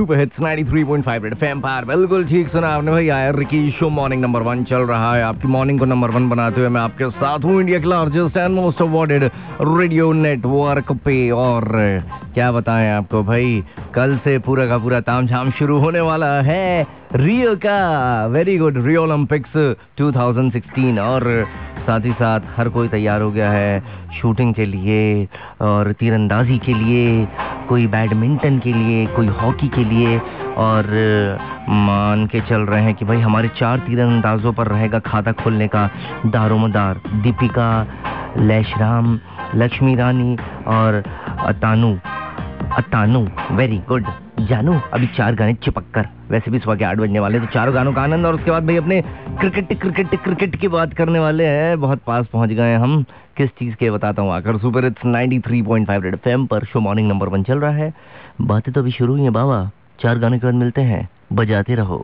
Super hits 93.5 red FM पर। बिल्कुल ठीक सुना आपने भाई। आयर रिकी शो मॉर्निंग नंबर 1 चल रहा है। आपकी मॉर्निंग को नंबर 1 बनाते हुए मैं आपके साथ हूँ इंडिया के largest and most awarded radio network पे। और क्या बताएं आपको भाई, कल से पूरा का पूरा तामझाम शुरू होने वाला है रियो का। Very good, Rio Olympics 2016। और साथ ही साथ हर कोई तैयार हो गया है शूटिंग के लिए और तीरंदाजी के लिए, कोई बैडमिंटन के लिए, कोई हॉकी के लिए। और मान के चल रहे हैं कि भाई हमारे 4 तीरंदाजों पर रहेगा खाता खोलने का दारोमदार। दीपिका, लैशराम, लक्ष्मी रानी और अतानु। वेरी गुड जानू। अभी 4 गाने चिपक कर, वैसे भी सुबह के 8 बजने वाले, तो 4 गानों का आनंद। और उसके बाद भाई अपने क्रिकेट की बात करने वाले हैं। बहुत पास पहुंच गए हैं हम। किस चीज के बताता हूँ आकर। सुपर हिट्स 93.5 रेड एफएम पर शो मॉर्निंग नंबर 1 चल रहा है। बातें तो अभी शुरू ही है बाबा। 4 गाने के बाद मिलते हैं, बजाते रहो।